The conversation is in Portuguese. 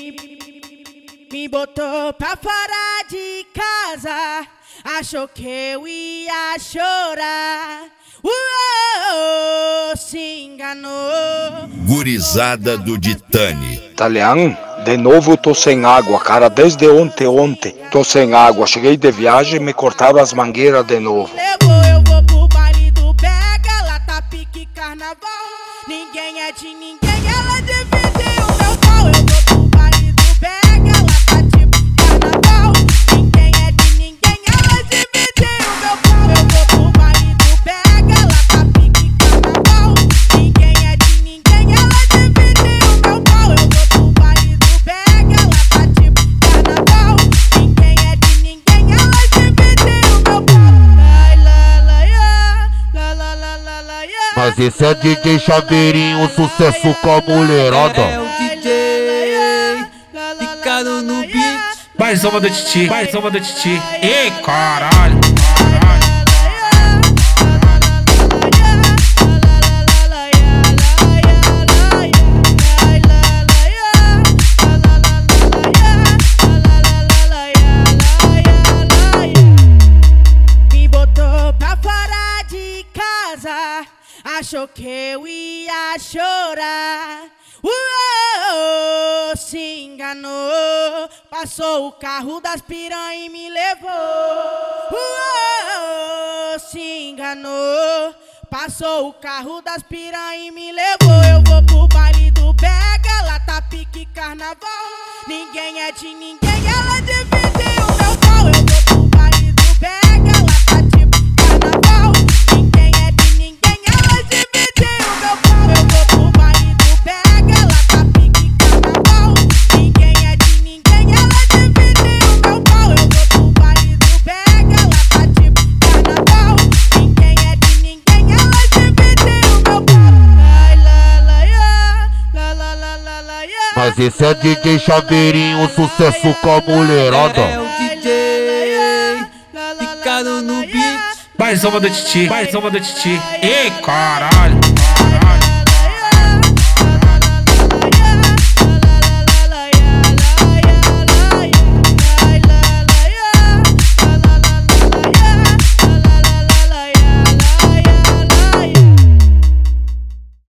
Me botou pra fora de casa, achou que eu ia chorar. Se enganou. Gurizada do Ditane. Italiano, de novo tô sem água, cara, desde ontem. Tô sem água, cheguei de viagem e me cortaram as mangueiras de novo. Eu vou pro baile do Pega, lá tá pique carnaval. Ninguém é de ninguém, ela dividiu o meu pau. Eu vou pro baile do Pega, lá tá tipo carnaval. Ninguém é de ninguém, ela dividiu o meu pau. Eu vou pro baile do Pega, lá tá pique carnaval. Ninguém é de ninguém, ela dividiu o meu pau. Eu vou pro baile do Pega, lá tá tipo carnaval. Ninguém é de ninguém, ela dividiu o meu pau. Mas esse é DJ Chaveirinho, sucesso com a mulherada. É o DJ picado no beat. Mais uma do Titi, mais uma do Titi. Ei, caralho. Me botou pra fora de casa, achou que eu ia chorar. Se enganou, passou o carro das piranha e me levou. Se enganou, passou o carro das piranha e me levou. Eu vou pro baile do Pega, lá tá pique carnaval. Ninguém é de ninguém, ela dividiu o meu pau. Eu vou pro baile do Pega, lá tá tipo carnaval. Ninguém é de ninguém, ela dividiu o meu pau. Eu vou pro baile do Pega, lá tá pique carnaval. Ninguém é de ninguém, ela dividiu o meu pau. Eu vou pro baile do Pega, lá tá tipo carnaval. Ninguém é de ninguém, ela dividiu o meu pau. Mas esse é DJ Chaveirinho, sucesso com a mulherada. É o DJ picado no beat. Mais uma do Titi, mais uma do Titi. Ei, caralho.